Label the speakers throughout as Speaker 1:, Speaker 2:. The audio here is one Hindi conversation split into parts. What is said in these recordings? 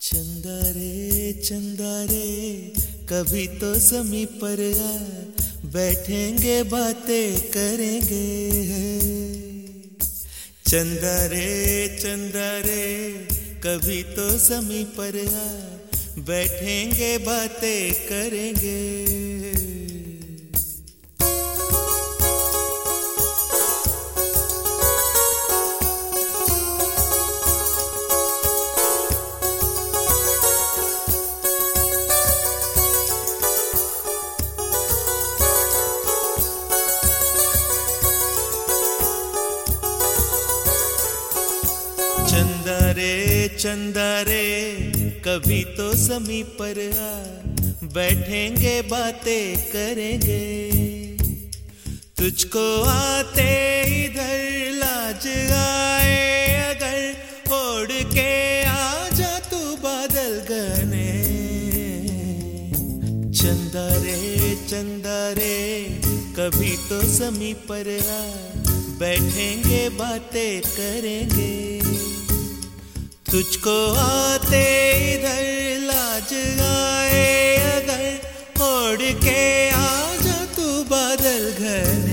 Speaker 1: चंदा रे कभी तो ज़मीं पर आ, बैठेंगे बातें करेंगे। चंदा रे कभी तो ज़मीं पर आ, बैठेंगे बातें करेंगे। चंदा रे कभी तो ज़मीं पर आ, बैठेंगे बातें करेंगे। तुझको आते इधर लाज आए अगर, ओढ़ के आ जा तू बादल घने। चंदा रे कभी तो ज़मीं पर आ, बैठेंगे बातें करेंगे। तुझको आते इधर लाज आए अगर, ओढ़ के आ जा तू बादल घने।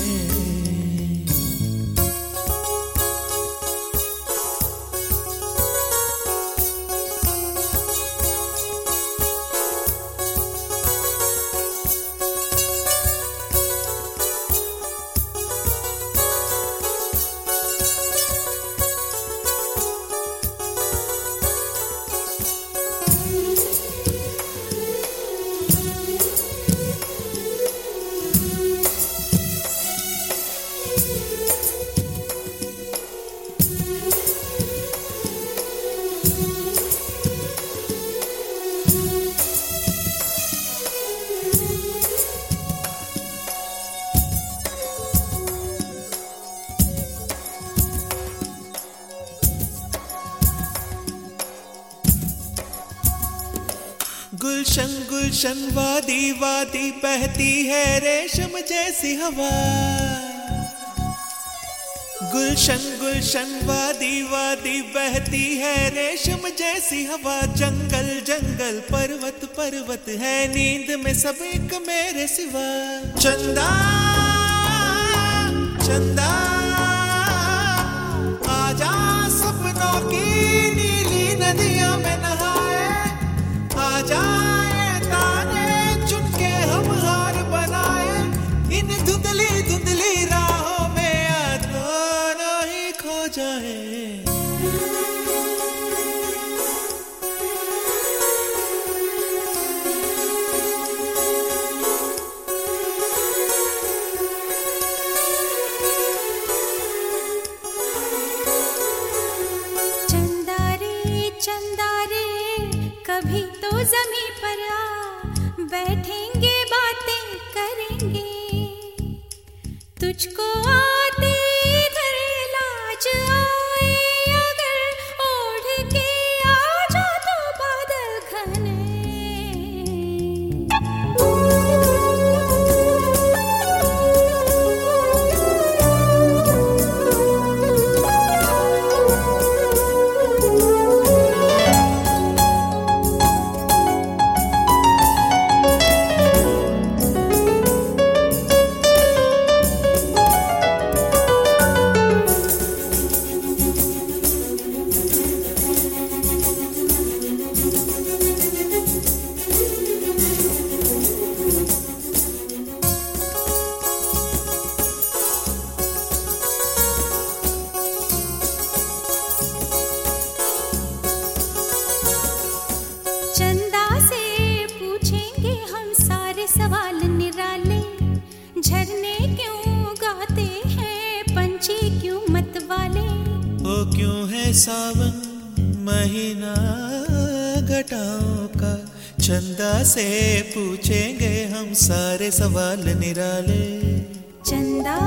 Speaker 1: गुलशन वादी वादी बहती है रेशम जैसी हवा। गुलशन वादी वादी बहती है रेशम जैसी हवा। जंगल पर्वत है नींद में सब एक मेरे सिवा। चंदा आजा सपनों की नीली नदियों में नहाए। आजा राहों में आना ही खो जाए।
Speaker 2: चंदा रे कभी तो ज़मीं पर आ, बैठेंगे बातें करेंगे। तुझको आते इधर लाज आए अगर, ओढ़ के आ जा तो बादल घने। सवाल निराले, झरने क्यों गाते हैं, पंछी क्यों मत वाले।
Speaker 1: ओ क्यों है सावन महीना घटाओं का, चंदा से पूछेंगे हम सारे सवाल निराले।
Speaker 2: चंदा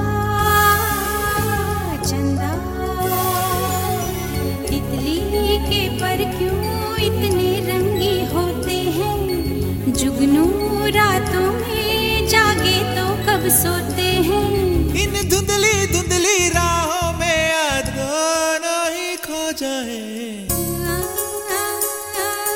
Speaker 2: तितली के पर क्यों इतने रंगी होते हैं, जुगनू रातों में जागे तो कब सोते हैं।
Speaker 1: इन धुंधली राहों में आधा ही खो जाए।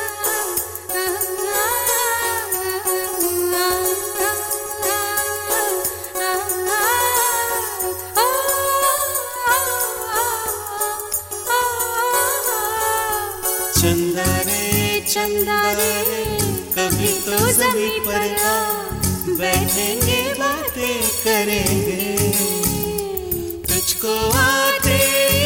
Speaker 1: चंदा रे
Speaker 2: चंदा रे
Speaker 1: कभी तो ज़मीं पर आ, बैठेंगे बातें करेंगे, तुझको आते